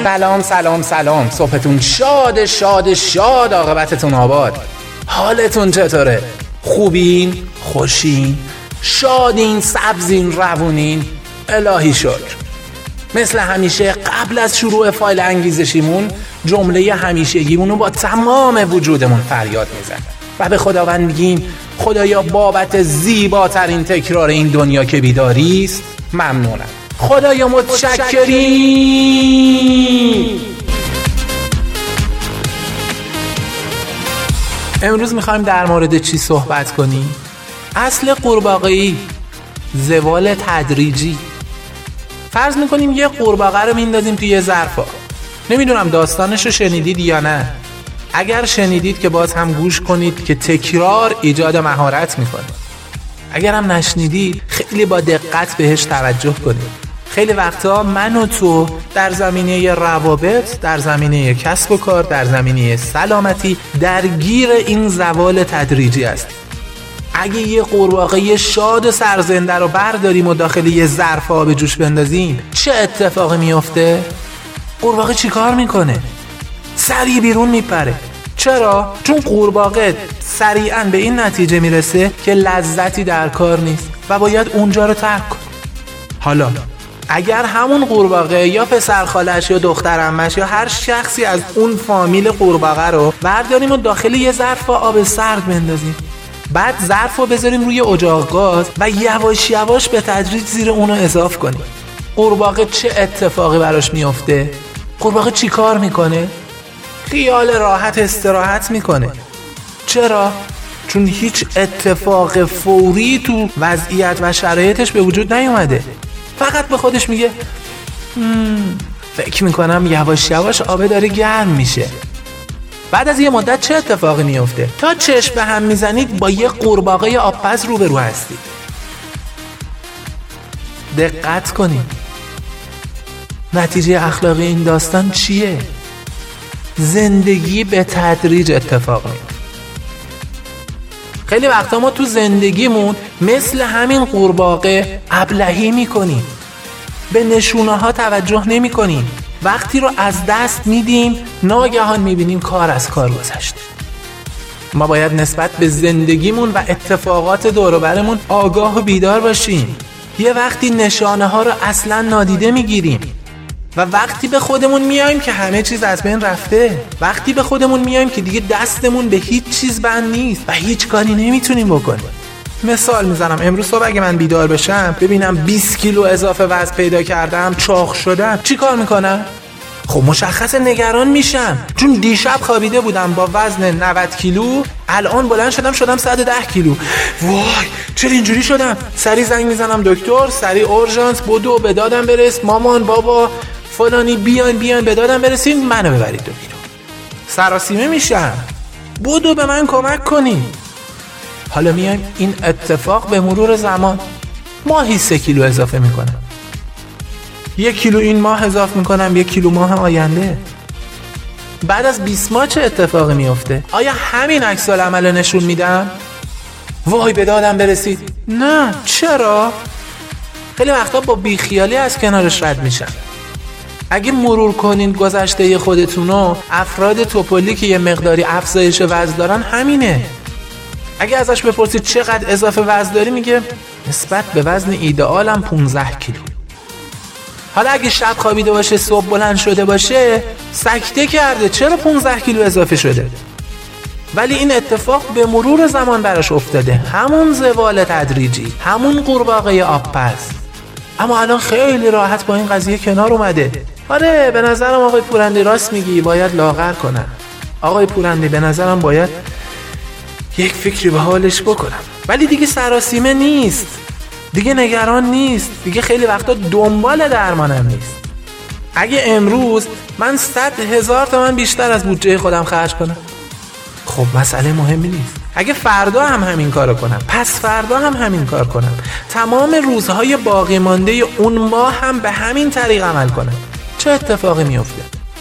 سلام سلام سلام. صبحتون شاد شاد شاد، عاقبتتون آباد. حالتون چطوره؟ خوبین؟ خوشین؟ شادین؟ سبزین؟ روونین؟ الهی شکر. مثل همیشه قبل از شروع فایل انگیزشیمون جمله همیشگیمون رو با تمام وجودمون فریاد میزنیم و به خداوند میگیم خدایا بابت زیباترین تکرار این دنیا که بیداری است ممنونم. خدایا متشکریم. امروز میخوایم در مورد چی صحبت کنیم؟ اصل قورباغه‌ای، زوال تدریجی. فرض میکنیم یه قورباغه رو میندازیم توی یه ظرفا. نمیدونم داستانش رو شنیدید یا نه. اگر شنیدید که باز هم گوش کنید که تکرار ایجاد مهارت میکنه. اگر هم نشنیدید خیلی با دقت بهش توجه کنید. خیلی وقتا من و تو در زمینه روابط، در زمینه کسب و کار، در زمینه سلامتی درگیر این زوال تدریجی است. اگه یه قورباغه شاد و سرزنده رو برداریم و داخل یه ظرف آب جوش بندازیم چه اتفاقی میفته؟ قورباغه چی کار میکنه؟ سریع بیرون میپره. چرا؟ چون قورباغه سریعا به این نتیجه میرسه که لذتی در کار نیست و باید اونجا رو ترک کنه. حالا اگر همون قورباغه یا پسر خالش یا دختر عمش یا هر شخصی از اون فامیل قورباغه رو برداریم و داخل یه ظرف آب سرد بندازیم، بعد ظرف رو بذاریم روی اجاق گاز و یواش یواش به تدریج زیر اون رو اضافه کنیم، قورباغه چه اتفاقی براش میفته؟ قورباغه چی کار میکنه؟ خیال راحت استراحت میکنه. چرا؟ چون هیچ اتفاق فوری تو وضعیت و شرایطش به وجود نیومده. فقط به خودش میگه فکر میکنم یواش یواش آب داره گرم میشه. بعد از یه مدت چه اتفاقی میفته؟ تا چشم به هم میزنید با یه قورباغه آبپز روبرو هستید. دقت کنید. نتیجه اخلاقی این داستان چیه؟ زندگی به تدریج اتفاق میفته. خیلی وقتا ما تو زندگیمون مثل همین قورباغه ابلهی میکنیم، به نشونه ها توجه نمی کنیم. وقتی رو از دست میدیم ناگهان میبینیم کار از کار گذشته. ما باید نسبت به زندگیمون و اتفاقات دور و برمون آگاه و بیدار باشیم. یه وقتی نشانه ها رو اصلا نادیده میگیریم و وقتی به خودمون میایم که همه چیز از بین رفته، وقتی به خودمون میایم که دیگه دستمون به هیچ چیز بند نیست و هیچ کاری نمیتونیم بکنیم. مثال میزنم، امروز صبح اگه من بیدار بشم ببینم 20 کیلو اضافه وزن پیدا کردم، چاق شدم، چی کار میکنم؟ خب مشخص نگران میشم، چون دیشب خوابیده بودم با وزن 90 کیلو، الان بلند شدم 110 کیلو. وای چرا اینجوری شدم؟ سری زنگ میزنم دکتر، سری اورژانس، بدو به دادم برس، مامان بابا فلانی بیان به دادم برسین، منو ببرید دکتر. سراسیمه میشم، بدو به من کمک کنی. حالا میایم این اتفاق به مرور زمان ماهی 3 کیلو اضافه میکنم، 1 کیلو این ماه اضافه میکنم، 1 کیلو ماه آینده. بعد از 20 ماه چه اتفاقی میفته؟ آیا همین عکس العمل نشون میدم؟ وای به دادم برسید؟ نه. چرا؟ خیلی وقتا با بیخیالی از کنارش رد میشن. اگه مرور کنین گذشته خودتونو، افراد توپلی که یه مقداری افزایش وزن دارن همینه. اگه ازش بپرسید چقدر اضافه وزن داری میگه نسبت به وزن ایدئالم 15 کیلو. حالا اگه شب خوابیده باشه صبح بلند شده باشه سکته کرده، چرا 15 کیلو اضافه شده؟ ولی این اتفاق به مرور زمان براش افتاده، همون زوال تدریجی، همون قورباغه آبپز. اما الان خیلی راحت با این قضیه کنار اومده. آره به نظرم آقای پورندی راست میگی، باید لاغر کنم. آقای پورندی به نظرم باید یک فکری به حالش بکنم. ولی دیگه سراسیمه نیست، دیگه نگران نیست، دیگه خیلی وقتا دنبال درمانم نیست. اگه امروز من 100,000 تومان بیشتر از بودجه خودم خرج کنم، خب مسئله مهمی نیست. اگه فردا هم همین کارو کنم، پس فردا هم همین کار کنم، تمام روزهای باقی مانده اون ماه هم به همین طریق عمل کنم، چه اتفاقی میفته؟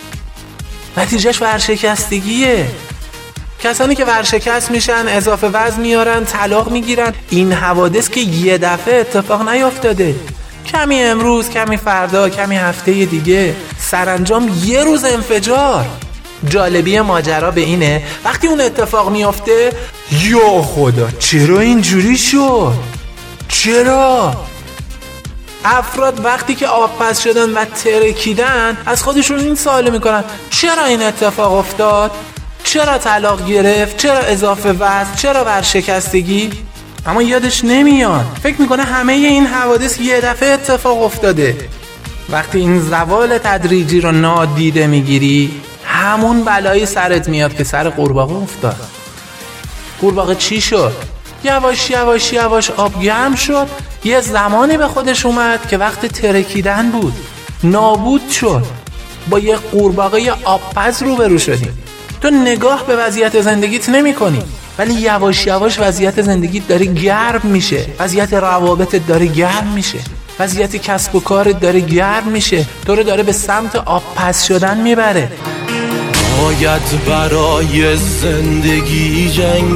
نتیجهش ورشکستگیه. کسانی که ورشکست میشن، اضافه وزن میارن، طلاق میگیرن، این حوادث که یه دفعه اتفاق نیافتاده، کمی امروز، کمی فردا، کمی هفته دیگه سرانجام یه روز انفجار. جالبی ماجرا به اینه وقتی اون اتفاق میافته، یا خدا چرا اینجوری شد؟ چرا؟ افراد وقتی که آبپز شدن و ترکیدن از خودشون این سوالو میکنن چرا این اتفاق افتاد؟ چرا طلاق گرفت؟ چرا اضافه وزن؟ چرا ورشکستگی؟ اما یادش نمیاد، فکر میکنه همه این حوادث یه دفعه اتفاق افتاده. وقتی این زوال تدریجی رو نادیده میگیری، همون بلایی سرت میاد که سر قورباغه افتاد. قورباغه چی شد؟ یواش یواش یواش آب گرم شد، یه زمانی به خودش اومد که وقت ترکیدن بود، نابود شد. با یه قورباغه آبپز روبرو شدیم. تو نگاه به وضعیت زندگیت نمی کنی، ولی یواش یواش وضعیت زندگیت داره گرم میشه، وضعیت روابطت داره گرم میشه، وضعیت کسب و کارت داره گرم میشه، تو رو داره به سمت آبپز شدن میبره. باید برای زندگی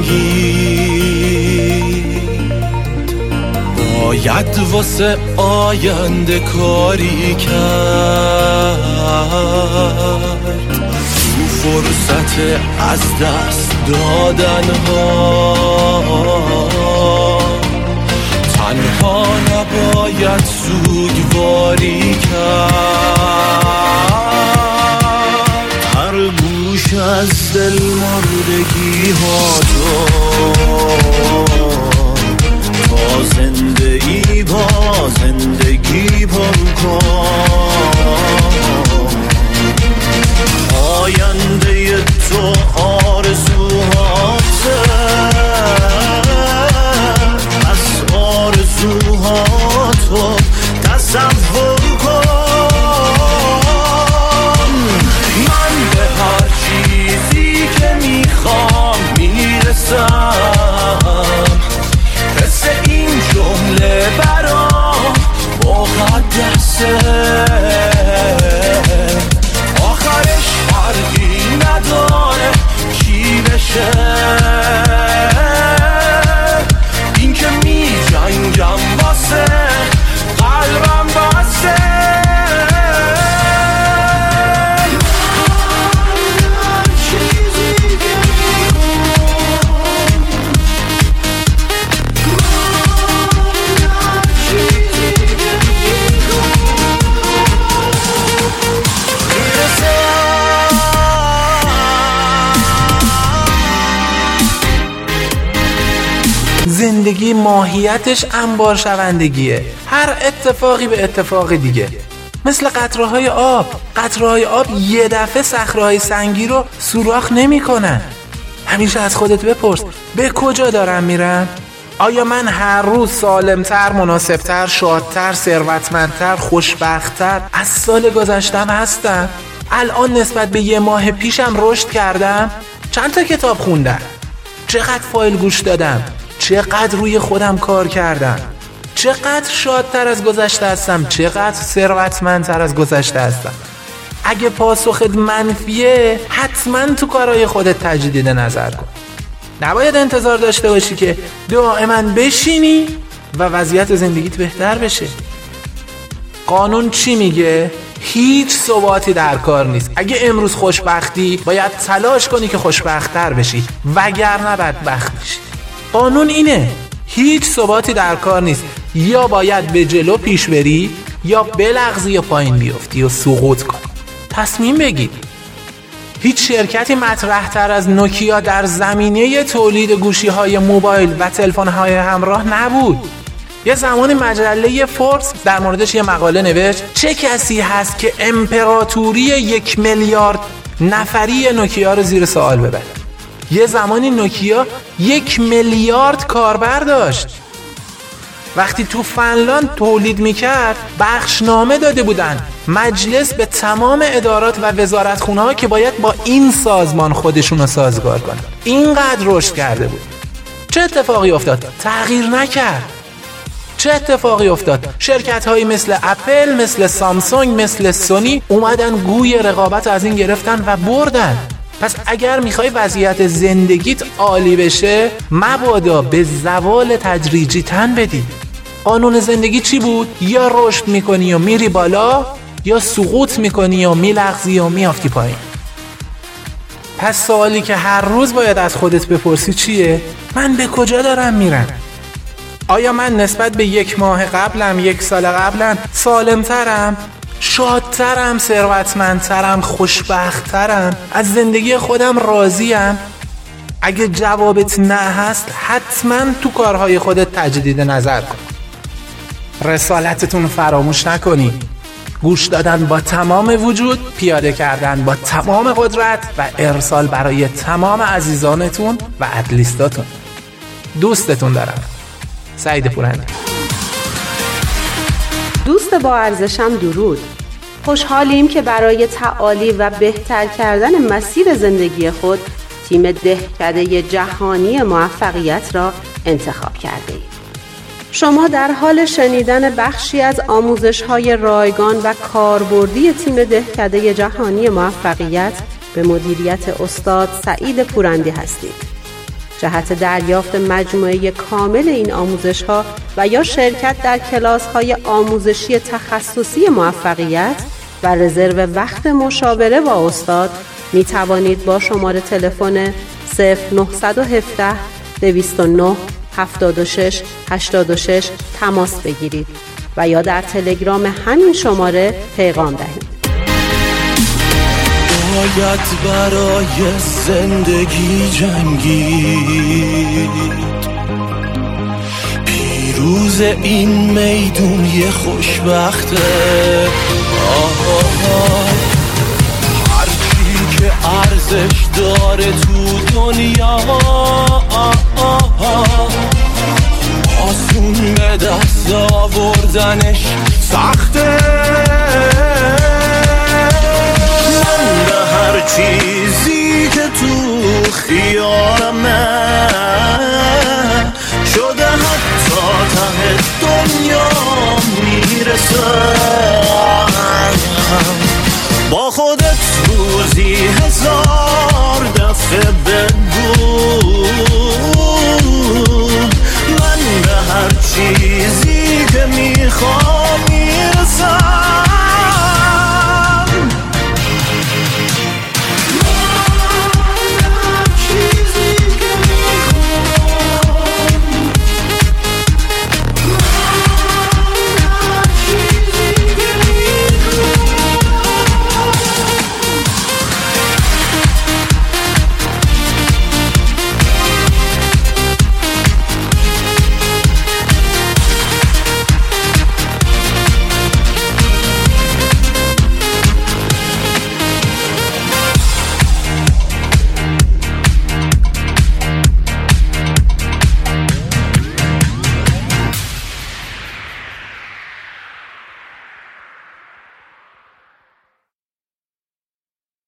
جنگید، باید واسه آینده کاری کرد، تو فرصت از دست دادن ها تنها نباید سوگواری کرد. هر گوش از دل مردگی ها تا زندگی با زندگی پر کن. آینده تو آرزوهاته، از آرزوهاتو تصور کن. من به هر چیزی که میخوام میرسم، حس این جمله برام مقدسه. آخرش فرقی نداره کی بشه، این که می جنگم واسه قلبم بسته. زندگی ماهیتش انبار شوندگیه، هر اتفاقی به اتفاق دیگه. مثل قطره‌های آب، قطره‌های آب یه دفعه صخره‌های سنگی رو سوراخ نمی‌کنن. همیشه از خودت بپرس به کجا دارم میرم؟ آیا من هر روز سالمتر، مناسبتر، شادتر، ثروتمندتر، خوشبختتر از سال گذشتم هستم؟ الان نسبت به یه ماه پیشم رشد کردم؟ چند تا کتاب خوندم؟ چقدر فایل گوش دادم؟ چقدر روی خودم کار کردم؟ چقدر شادتر از گذشته هستم؟ چقدر ثروتمندتر از گذشته هستم؟ اگه پاسخت منفیه، حتما تو کارهای خودت تجدید نظر کن. نباید انتظار داشته باشی که دائما بشینی و وضعیت زندگیت بهتر بشه. قانون چی میگه؟ هیچ ثباتی در کار نیست. اگه امروز خوشبختی، باید تلاش کنی که خوشبخت‌تر بشی، وگرنه بدبخت میشی. قانون اینه، هیچ ثباتی در کار نیست. یا باید به جلو پیش بری، یا بلغزی یا پایین بیفتی و سقوط کنی. تصمیم بگیر. هیچ شرکتی مطرح‌تر از نوکیا در زمینه تولید گوشی‌های موبایل و تلفن‌های همراه نبود. یه زمانی مجله فوربس در موردش یه مقاله نوشت چه کسی هست که امپراتوری 1 میلیارد نفری نوکیا رو زیر سوال ببره. یه زمانی نوکیا 1 میلیارد کاربر داشت. وقتی تو فنلاند تولید میکرد، بخشنامه داده بودن مجلس به تمام ادارات و وزارتخونه‌ها که باید با این سازمان خودشون رو سازگار کنن. اینقدر رشد کرده بود. چه اتفاقی افتاد؟ تغییر نکرد. چه اتفاقی افتاد؟ شرکت‌هایی مثل اپل، مثل سامسونگ، مثل سونی اومدن گوی رقابت از این گرفتن و بردن. پس اگر میخوای وضعیت زندگیت عالی بشه، مبادا به زوال تدریجی تن بدی. قانون زندگی چی بود؟ یا رشد میکنی و میری بالا، یا سقوط میکنی یا میلغزی یا میافتی پایین. پس سوالی که هر روز باید از خودت بپرسی چیه؟ من به کجا دارم میرم؟ آیا من نسبت به 1 ماه قبلم، 1 سال قبلم سالمترم، شادترم، ثروتمندترم، خوشبختترم، از زندگی خودم راضیم؟ اگه جوابت نه هست حتما تو کارهای خودت تجدید نظر کن. رسالتتون فراموش نکنی. گوش دادن با تمام وجود، پیاده کردن با تمام قدرت و ارسال برای تمام عزیزانتون و ادلیستاتون. دوستتون دارم. سعید پورندی. دوست با ارزشم درود. خوشحالیم که برای تعالی و بهتر کردن مسیر زندگی خود تیم دهکده جهانی موفقیت را انتخاب کرده اید. شما در حال شنیدن بخشی از آموزش‌های رایگان و کاربردی تیم دهکده جهانی موفقیت به مدیریت استاد سعید پورندی هستید. جهت دریافت مجموعه کامل این آموزش‌ها و یا شرکت در کلاس‌های آموزشی تخصصی موفقیت و رزرو وقت مشاوره با استاد می توانید با شماره تلفن 0917 209 76 86 تماس بگیرید و یا در تلگرام همین شماره پیغام دهید. باید برای زندگی جنگید، پیروز این میدون یه خوشبخته. هرچی که ارزش داره تو دنیا آسون به دست آوردنش سخته. من به هر چیزی که تو خیال